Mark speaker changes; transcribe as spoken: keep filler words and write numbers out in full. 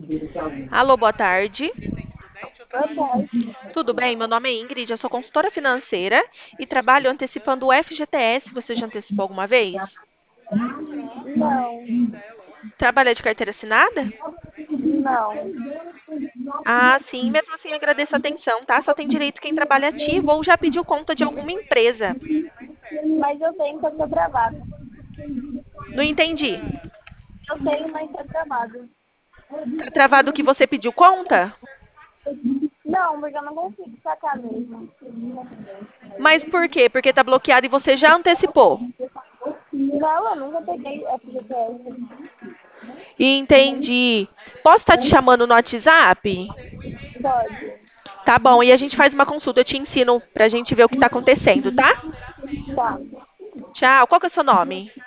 Speaker 1: Alô, boa tarde.
Speaker 2: Boa tarde.
Speaker 1: Tudo bem? Meu nome é Ingrid, eu sou consultora financeira e trabalho antecipando o F G T S. Você já antecipou alguma vez?
Speaker 2: Não,
Speaker 1: Trabalha de carteira assinada?
Speaker 2: não.
Speaker 1: Ah, sim. Mesmo assim, agradeço a atenção, tá? Só tem direito quem trabalha ativo ou já pediu conta de alguma empresa.
Speaker 2: Mas eu tenho que eu tô travado.
Speaker 1: Não entendi.
Speaker 2: Eu tenho, mas tá travado.
Speaker 1: Tá travado que você pediu conta?
Speaker 2: Não, porque eu não consigo sacar mesmo.
Speaker 1: Mas por quê? Porque tá bloqueado e você já antecipou.
Speaker 2: Não, eu nunca peguei F G T S.
Speaker 1: Entendi. Posso estar te chamando no WhatsApp?
Speaker 2: Pode.
Speaker 1: Tá bom, e a gente faz uma consulta, eu te ensino pra gente ver o que tá acontecendo, tá?
Speaker 2: Tá.
Speaker 1: Tchau. Qual que é o seu nome?